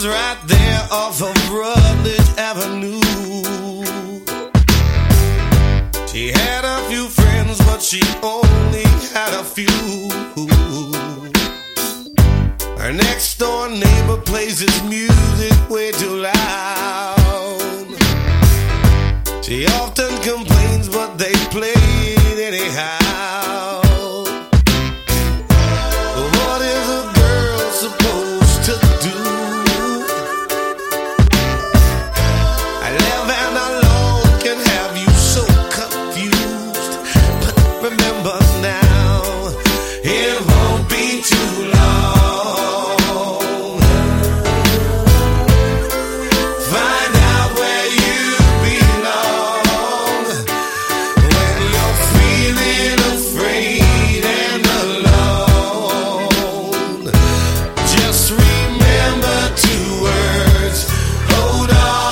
right there off of Rutledge Avenue. She had a few friends, but she only had a few. Her next door neighbor plays his music way too loud. She often complains, but they play it anyhow. What is a girl supposed to do? I live and alone can have you so confused. But remember now, it won't be too long. Find out where you belong when you're feeling afraid and alone. Just remember two words, hold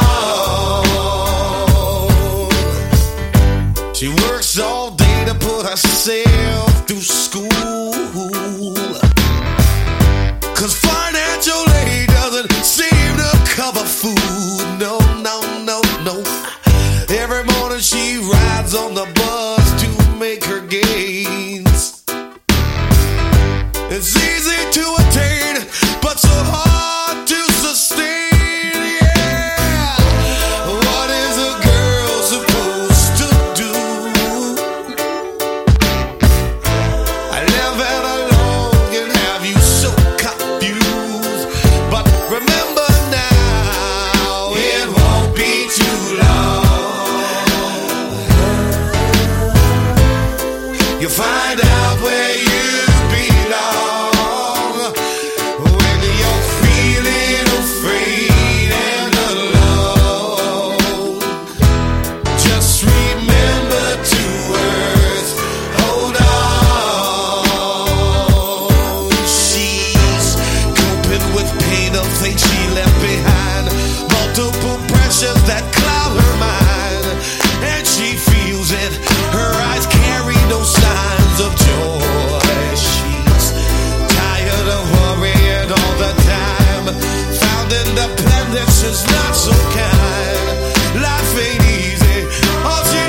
on. She works all day to put herself through school, 'cause financial aid doesn't seem to cover food. No, no, no, no. Every morning she rides on the bus to make her gains. It's easy to attain, but so hard to sustain. Yeah. What is a girl supposed to do? I live and alone can have you so confused. But remember now, it won't be too long. You find out where you belong when you're feeling afraid and alone. Just remember two words, hold on. She's coping with pain of things she left behind, multiple pressures that cloud her mind, and she feels it. Her eyes carry no signs of joy. She's tired of worrying all the time. Found independence is not so kind. Life ain't easy. All she